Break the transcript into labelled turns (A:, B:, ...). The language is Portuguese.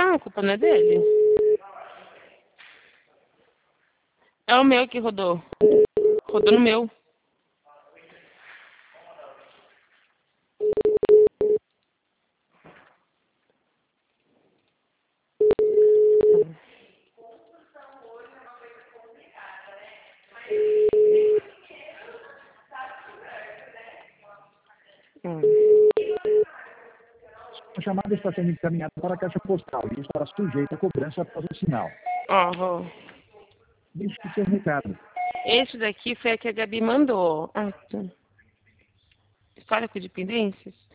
A: Não, a culpa não é dele. É o meu que rodou. Rodou no meu.
B: A chamada está sendo encaminhada para a caixa postal e estará sujeita a cobrança após o sinal.
A: Ó,
B: Deixe seu recado.
A: esse daqui foi a que a Gabi mandou. Ah, tá. Histórico de pendências?